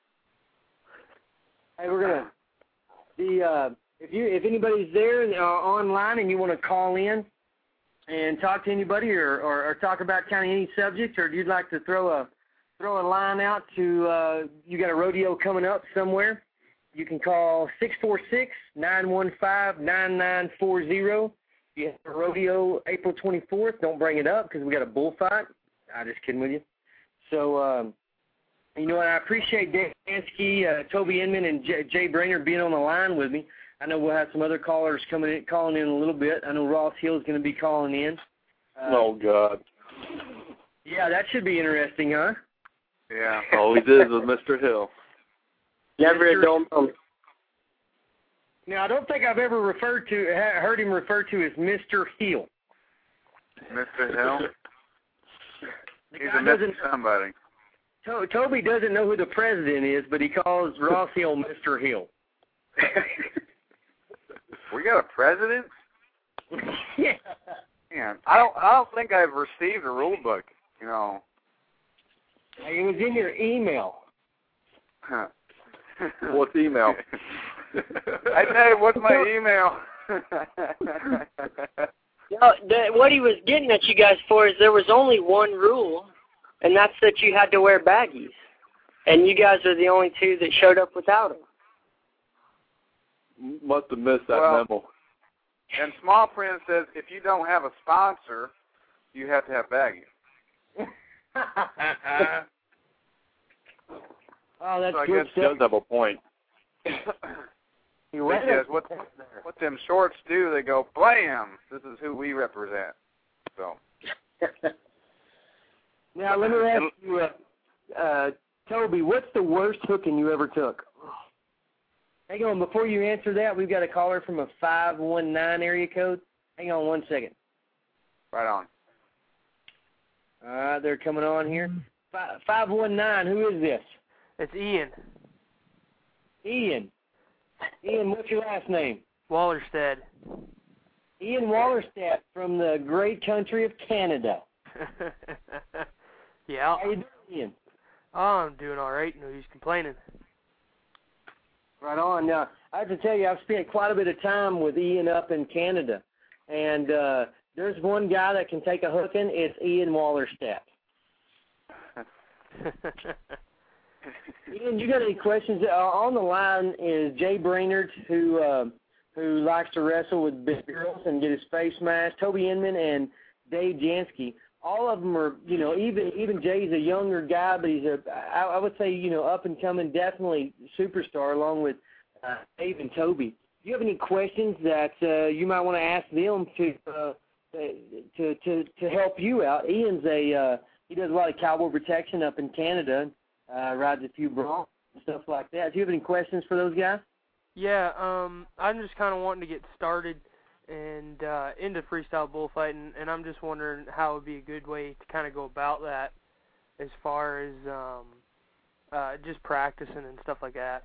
Hey, we're gonna the uh, if you if anybody's there uh, online and you want to call in and talk to anybody or, or, or talk about kind of any subject, or you'd like to throw a throw a line out to uh, you got a rodeo coming up somewhere, you can call six four six, nine one five, nine nine four zero. If you have a rodeo April twenty-fourth, don't bring it up because we got a bullfight. I'm just kidding with you. So, um, you know what, I appreciate Dave Jansky, uh, Toby Inman, and J- Jay Brainerd being on the line with me. I know we'll have some other callers coming in, calling in a little bit. I know Ross Hill is going to be calling in. Uh, oh, God. Yeah, that should be interesting, huh? Yeah. Always is with Mister Hill. Never a dull moment. Now, I don't think I've ever referred to heard him referred to as Mister Hill. Mister Hill? He's a Mister somebody. To- Toby doesn't know who the president is, but he calls Ross Hill Mister Hill. We got a president? Yeah. Man, I don't. I don't think I've received a rule book. You know. It was in your email. Huh. What's email? I tell you, what's my email? No, the, what he was getting at you guys for is there was only one rule, and that's that you had to wear baggies. And you guys are the only two that showed up without them. Must have missed that well, memo. And small print says if you don't have a sponsor, you have to have baggies. Oh, that's so good He does have a point. Because what, what them shorts do, they go, blam, this is who we represent. So. Now, let me ask you, uh, uh, Toby, what's the worst hooking you ever took? Hang on, before you answer that, we've got a caller from a five one nine area code. Hang on one second. Right on. All right, they're coming on here. five one nine, who is this? It's Ian. Ian. Ian, what's your last name? Wallerstead. Ian Wallerstead from the great country of Canada. Yeah. How you doing, Ian? Oh, I'm doing all right. No use complaining. Right on. Now, I have to tell you, I've spent quite a bit of time with Ian up in Canada, and uh, there's one guy that can take a hooking. It's Ian Wallerstead. Ian, you got any questions? Uh, on the line is Jay Brainerd, who uh, who likes to wrestle with big girls and get his face smashed. Toby Inman and Dave Jansky. All of them are, you know, even even Jay's a younger guy, but he's a, I, I would say, you know, up and coming, definitely superstar, along with uh, Dave and Toby. Do you have any questions that uh, you might want to ask them to uh, to to to help you out? Ian's a uh, he does a lot of cowboy protection up in Canada. Uh, rides a few broncs and stuff like that. Do you have any questions for those guys? Yeah, um, I'm just kind of wanting to get started and uh, into freestyle bullfighting, and I'm just wondering how it would be a good way to kind of go about that as far as um, uh, just practicing and stuff like that.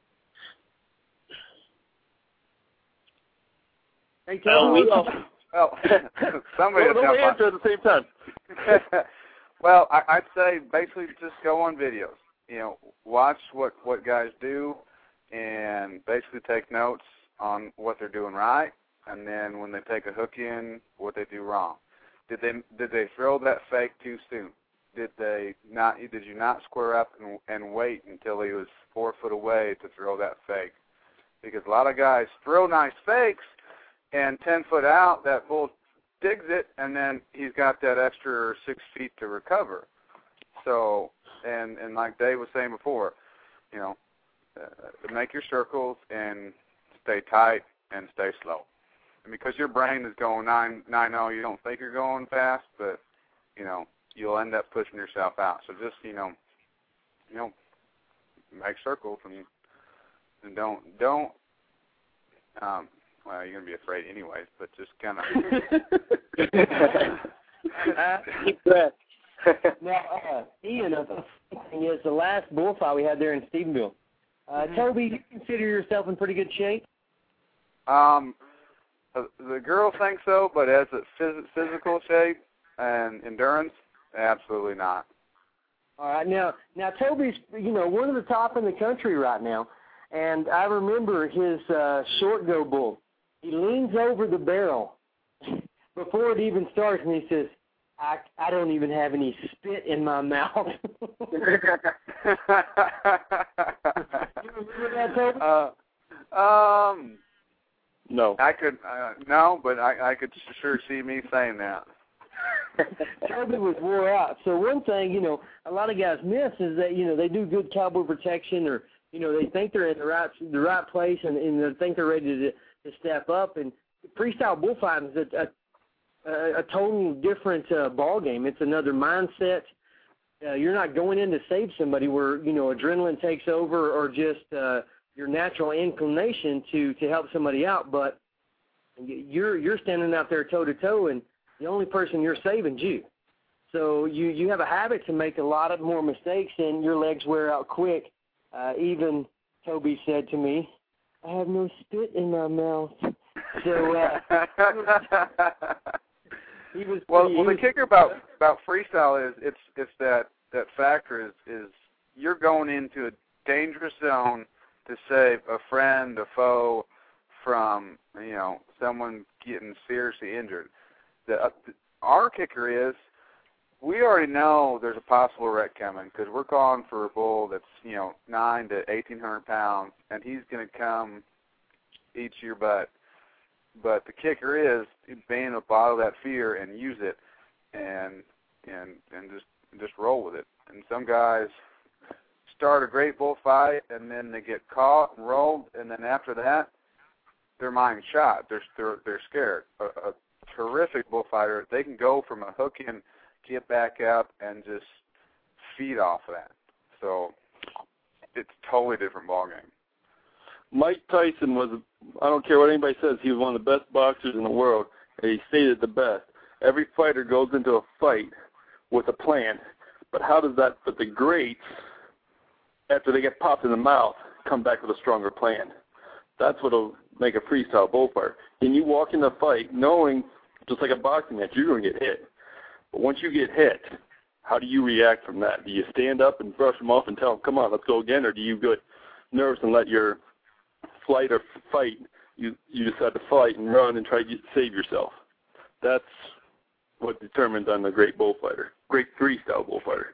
Hey, Tom, we all, well, somebody well, don't answer at the same time. Well, I, I'd say basically just go on videos. You know, watch what, what guys do and basically take notes on what they're doing right, and then when they take a hook in, what they do wrong. Did they did they throw that fake too soon? Did they not? Did you not square up and, and wait until he was four foot away to throw that fake? Because a lot of guys throw nice fakes, and ten foot out, that bull digs it, and then he's got that extra six feet to recover. So, and and like Dave was saying before, you know, uh, make your circles and stay tight and stay slow. And because your brain is going nine nine zero, you don't think you're going fast, but you know you'll end up pushing yourself out. So just you know, you know, make circles and and don't don't. Um, well, you're gonna be afraid anyways, but just kind of keep breath. Now, uh, Ian, a thing is the last bullfight we had there in Stephenville. Uh, mm-hmm. Toby, you consider yourself in pretty good shape? Um, the girl thinks so, but as a phys- physical shape and endurance, absolutely not. All right, now, now Toby's, you know, one of the top in the country right now, and I remember his uh, short go bull. He leans over the barrel before it even starts, and he says, I, I don't even have any spit in my mouth. You remember that, Toby? Uh, um, no. I could, uh, no, but I, I could sure see me saying that. Toby was wore out. So one thing, you know, a lot of guys miss is that, you know, they do good cowboy protection, or, you know, they think they're in the right the right place, and, and they think they're ready to, to step up. And freestyle bullfighting is a, a, a total different uh, ball game. It's another mindset. Uh, you're not going in to save somebody where, you know, adrenaline takes over, or just uh, your natural inclination to, to help somebody out, but you're you're standing out there toe to toe, and the only person you're saving is you. So you, you have a habit to make a lot of more mistakes, and your legs wear out quick. Uh, even Toby said to me, I have no spit in my mouth. So uh, he was well. pretty, Well, the was, kicker about about freestyle is it's it's that that factor is is you're going into a dangerous zone to save a friend, a foe, from you know someone getting seriously injured. The, uh, our kicker is we already know there's a possible wreck coming, because we're calling for a bull that's you know nine to eighteen hundred pounds, and he's going to come eat your butt. But the kicker is being able to bottle that fear and use it, and and and just just roll with it. And some guys start a great bullfight, and then they get caught and rolled, and then after that, their mind's shot. They're they're, they're scared. A, a terrific bullfighter, they can go from a hook in, get back up, and just feed off of that. So it's a totally different ballgame. Mike Tyson was, I don't care what anybody says, he was one of the best boxers in the world, and he stated the best. Every fighter goes into a fight with a plan, but how does that, but the greats, after they get popped in the mouth, come back with a stronger plan? That's what will make a freestyle bullfighter. Can you walk in the fight knowing, just like a boxing match, you're going to get hit. But once you get hit, how do you react from that? Do you stand up and brush them off and tell them, come on, let's go again, or do you get nervous and let your flight or fight, you, you decide to fight and run and try to get, save yourself? That's what determines I'm a great bullfighter, great freestyle bullfighter.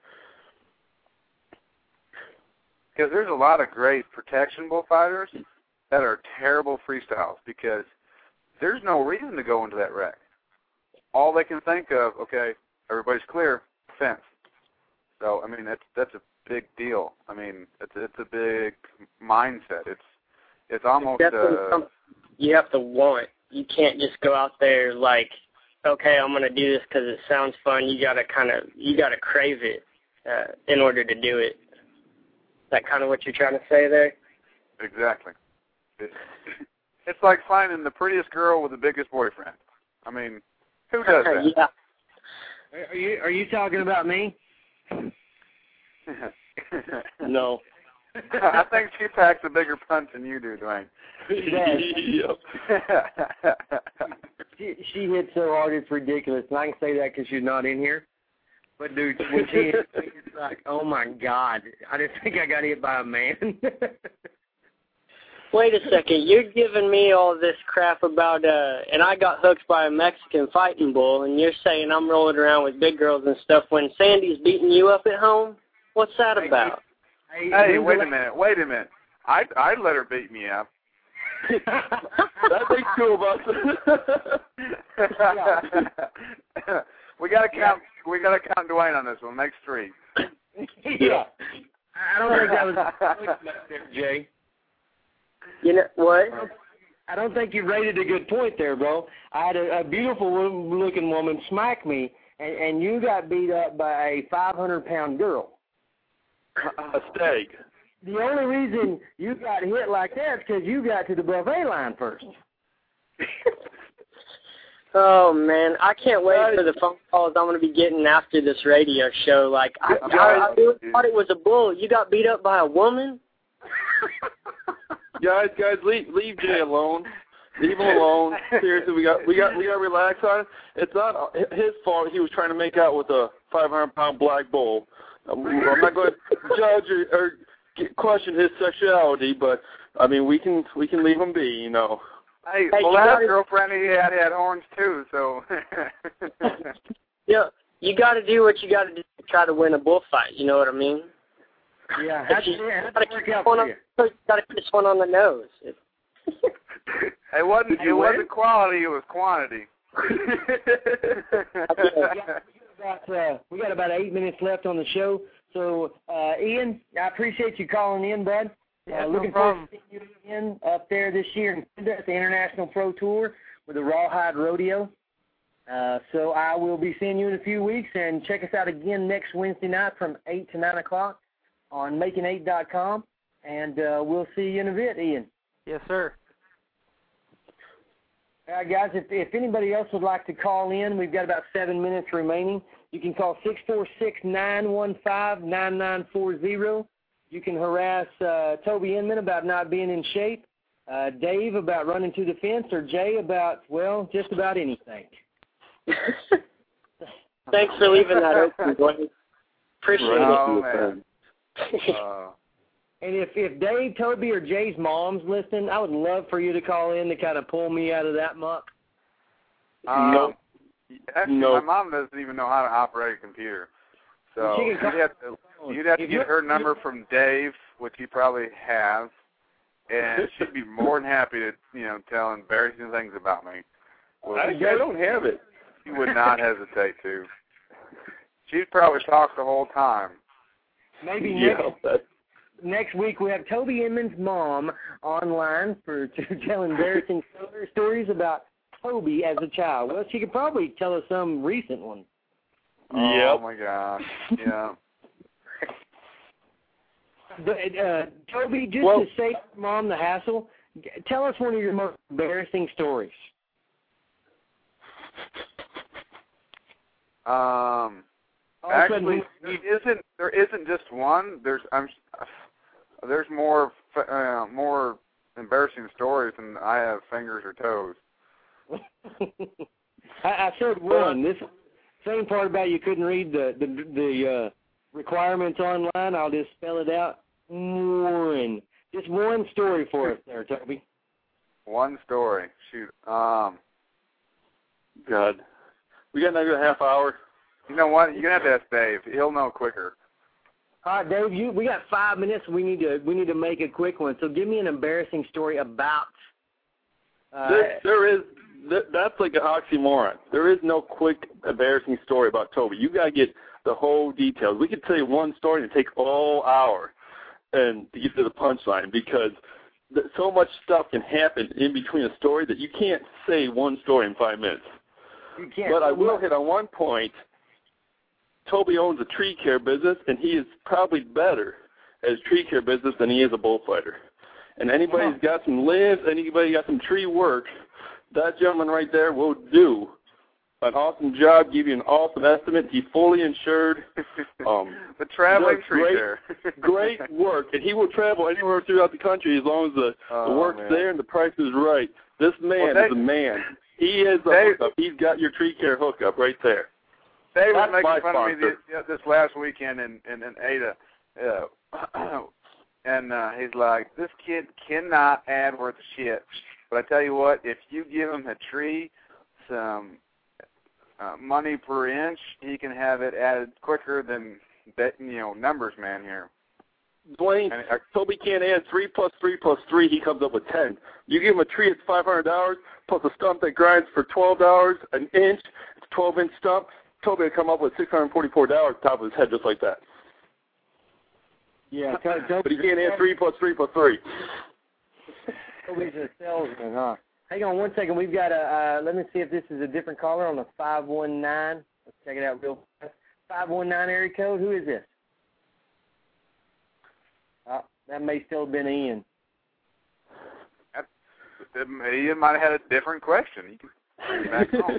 Because there's a lot of great protection bullfighters that are terrible freestyles, because there's no reason to go into that wreck. All they can think of, okay, everybody's clear, fence. So, I mean, that's that's a big deal. I mean, it's it's a big mindset. It's it's almost It's uh, you have to want. You can't just go out there like, okay, I'm going to do this because it sounds fun. You got to kind of, you got to crave it uh, in order to do it. Is that kind of what you're trying to say there? Exactly. It, it's like finding the prettiest girl with the biggest boyfriend. I mean, who does that? Yeah. Are you are you talking about me? No. I think she packs a bigger punch than you do, Dwayne. Yep. she, she hit so hard it's ridiculous, and I can say that because she's not in here. But, dude, when she hit, it's like, oh, my God. I just think I got hit by a man. Wait a second. You're giving me all this crap about, uh, and I got hooked by a Mexican fighting bull, and you're saying I'm rolling around with big girls and stuff when Sandy's beating you up at home? What's that about? Hey, hey wait a minute. Wait a minute. I'd, I'd let her beat me up. That makes two of us. we gotta count. We gotta count Dwayne on this one. Makes three. Yeah. I don't think that was there, Jay. You know what? I don't think you rated a good point there, bro. I had a, a beautiful-looking woman smack me, and, and you got beat up by a five hundred pound girl. A steak. The only reason you got hit like that is because you got to the buffet line first. Oh, man. I can't wait for the phone calls I'm going to be getting after this radio show. Like, I, I, I really thought it was a bull. You got beat up by a woman? Guys, guys, leave leave Jay alone. Leave him alone. Seriously, we got we got we got to relax on it. It's not his fault. He was trying to make out with a five hundred pound black bull. I'm, I'm not going to judge or, or get, question his sexuality, but I mean, we can we can leave him be, you know. Hey, hey well, that gotta, girlfriend he had had horns too, so. Yeah, you got to do what you got to do to try to win a bullfight. You know what I mean? Yeah, that's you yeah, got to keep this one on the nose. It wasn't. It wasn't quality. It was quantity. About, uh, we got about eight minutes left on the show. So, uh, Ian, I appreciate you calling in, bud. Yeah, uh, no looking problem. forward to seeing you again up there this year in Canada at the International Pro Tour with the Rawhide Rodeo. Uh, so I will be seeing you in a few weeks, and check us out again next Wednesday night from eight to nine o'clock on making eight dot com, and uh, we'll see you in a bit, Ian. Yes, sir. All right, guys, if, if anybody else would like to call in, we've got about seven minutes remaining. You can call six four six, nine one five, nine nine four zero. You can harass uh, Toby Inman about not being in shape, uh, Dave about running to the fence, or Jay about, well, just about anything. Thanks for leaving that open, Dwayne. Appreciate oh, it. Man. uh, And if, if Dave, Toby, or Jay's mom's listening, I would love for you to call in to kind of pull me out of that muck. um, Nope. Actually, Nope. my mom doesn't even know how to operate a computer. So She you'd can call- have to, you'd have to If get you- her number from Dave, which he probably has, and she'd be more than happy to, you know, tell embarrassing things about me. Well, I, I don't have it. she would not hesitate to. She'd probably talk the whole time. Maybe Yeah, next, that- next week we have Toby Inman's mom online for to tell embarrassing stories about Toby as a child. Well, she could probably tell us some recent one. Oh, Yep. my gosh. Yeah. But, uh, Toby, just Well- to save Mom the hassle, g- tell us one of your most embarrassing stories. Um, All of a sudden, actually, there isn't there isn't just one. There's I'm there's more uh, more embarrassing stories than I have fingers or toes. I, I said one. This same part about you couldn't read the the, the uh, requirements online. I'll just spell it out. One. Just one story for us there, Toby. One story. Shoot. Um, God. We got another half hour. you know what? You're gonna have to ask Dave. He'll know quicker. All right, Dave. You we got five minutes. We need to we need to make a quick one. So give me an embarrassing story about. Uh, There, there is, that, that's like an oxymoron. There is no quick, embarrassing story about Toby. You got to get the whole details. We could tell you one story and take all hour and to get to the punchline because th- so much stuff can happen in between a story that you can't say one story in five minutes. you can't. But I will hit on one point. Toby owns a tree care business, and he is probably better at his tree care business than he is a bullfighter. and anybody's got some limbs, anybody got some tree work, that gentleman right there will do an awesome job, give you an awesome estimate. He's fully insured. Um, the traveling tree great, care. great work, and he will travel anywhere throughout the country as long as the, oh, the work's man. there and the price is right. This man well, Dave, is a man. He is a Dave, hookup. He's got your tree care hookup right there. Dave was That's making fun sponsor. of me this, this last weekend in, in, in Ada, uh, and uh, he's like, this kid cannot add worth of shit. But I tell you what, if you give him a tree, some uh, money per inch, he can have it added quicker than, that, you know, numbers man here. Dwayne, and, uh, Toby can't add three plus three plus three. He comes up with ten. You give him a tree, it's five hundred dollars, plus a stump that grinds for twelve dollars an inch. It's a twelve inch stump. Toby will come up with six hundred forty-four dollars on top of his head just like that. Yeah, Toby, but he can't add three plus three plus three. Toby's a salesman, huh? Hang on one second. We've got a, uh, let me see if this is a different caller on the five one nine. Let's check it out real fast. five one nine area code. Who is this? Oh, that may still have been Ian. That, Ian might have had a different question. He can bring it back home.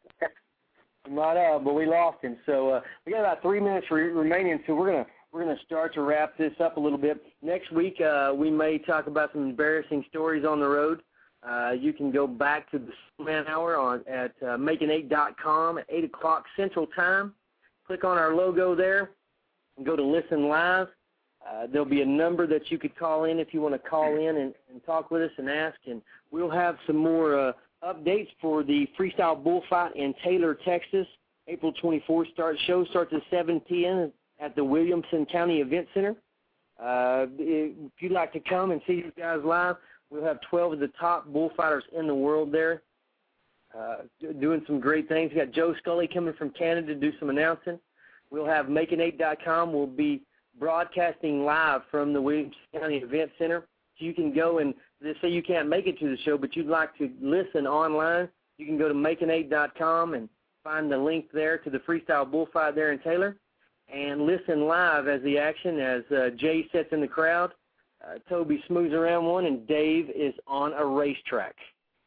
He might have, but we lost him. So uh, we got about three minutes re- remaining. So we're gonna we're gonna start to wrap this up a little bit. Next week uh, we may talk about some embarrassing stories on the road. Uh, you can go back to the Man Hour on at uh, making eight dot com at eight o'clock Central Time. Click on our logo there and go to Listen Live. Uh, there'll be a number that you could call in if you want to call in and, and talk with us and ask. And we'll have some more uh, updates for the freestyle bullfight in Taylor, Texas. April twenty-fourth start. Show starts at seven p.m. at the Williamson County Event Center. Uh, if you'd like to come and see these guys live, we'll have twelve of the top bullfighters in the world there uh, doing some great things. We've got Joe Scully coming from Canada to do some announcing. We'll have making eight dot com. We'll be broadcasting live from the Williamson County Event Center. So you can go and, let's say you can't make it to the show, but you'd like to listen online, you can go to making eight dot com and find the link there to the freestyle bullfight there in Taylor and listen live as the action, as uh, Jay sits in the crowd, uh, Toby smooths around one, and Dave is on a racetrack.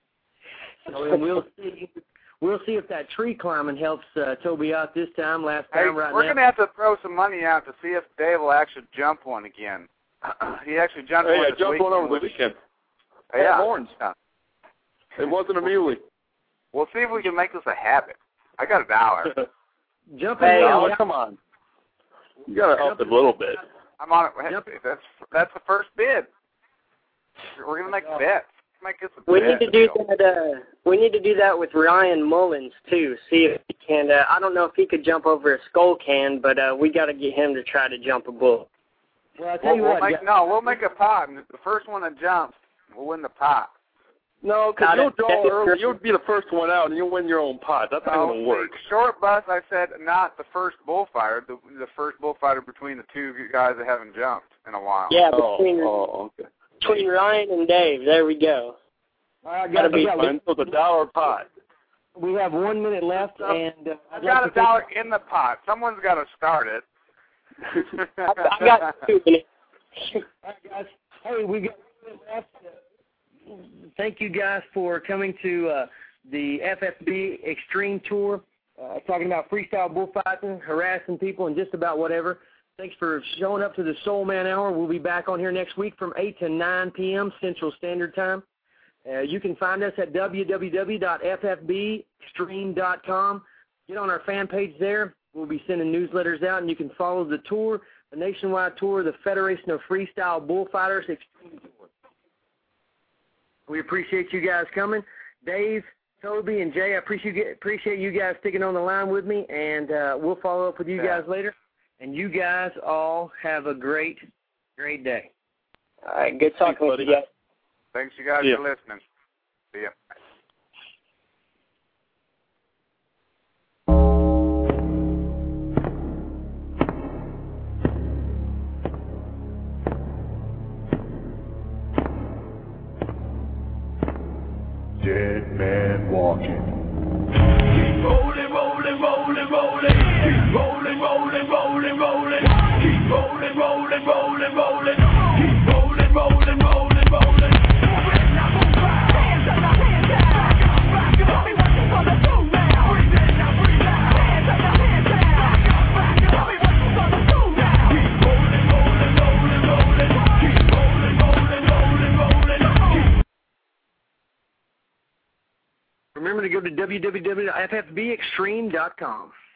So and we'll see. We'll see if that tree climbing helps uh, Toby out this time. Last time, hey, right we're now. We're going to have to throw some money out to see if Dave will actually jump one again. he actually jumped hey, one I this jumped weekend. one over the weekend. Hey, yeah. Horns. Yeah. It wasn't a muley. We'll see if we can make this a habit. I got a dollar. Jump hey, in. Oh, come on. You got to up it a little bit. I'm on it. Hey, that's that's the first bid. We're going to make bets. Make this a we bet. need to do that. Uh, we need to do that with Ryan Mullins too. See if he can. Uh, I don't know if he could jump over a skull can, but uh, we got to get him to try to jump a bull. Well, I tell we'll, you we'll what. Make, yeah. No, we'll make a pot, and the first one that jumps will win the pot. No, because you'll draw that, early. You'll be the first one out, and you'll win your own pot. That's not going to work. Short bus, I said, not the first bullfighter, the, the first bullfighter between the two guys that haven't jumped in a while. Yeah, between, oh, oh, okay. between Ryan and Dave. There we go. All right, Gotta guys, be got, fun. So it's a dollar pot. We have one minute left, and uh, I've I'd got like a to dollar in the pot. Someone's got to start it. I, I got two minutes. All right, guys. Hey, we got one minute left. Uh, thank you guys for coming to uh, the F F B Extreme Tour, uh, talking about freestyle bullfighting, harassing people, and just about whatever. Thanks for showing up to the Soul Man Hour. We'll be back on here next week from eight to nine p.m. Central Standard Time. Uh, you can find us at w w w dot f f b extreme dot com. Get on our fan page there. We'll be sending newsletters out, and you can follow the tour, the nationwide tour, the Federation of Freestyle Bullfighters Extreme Tour. We appreciate you guys coming. Dave, Toby, and Jay, I appreciate, appreciate you guys sticking on the line with me, and uh, we'll follow up with you yeah. guys later. And you guys all have a great, great day. All right, good talking with you guys. Thanks, you guys, yeah. for listening. See ya. Dead man walking. Keep rolling, rolling, rolling, rolling. Keep rolling, rolling, rolling, rolling. Keep rolling, rolling, rolling, rolling. Keep rolling, rolling, rolling, rolling. Remember to go to w w w dot f f b extreme dot com.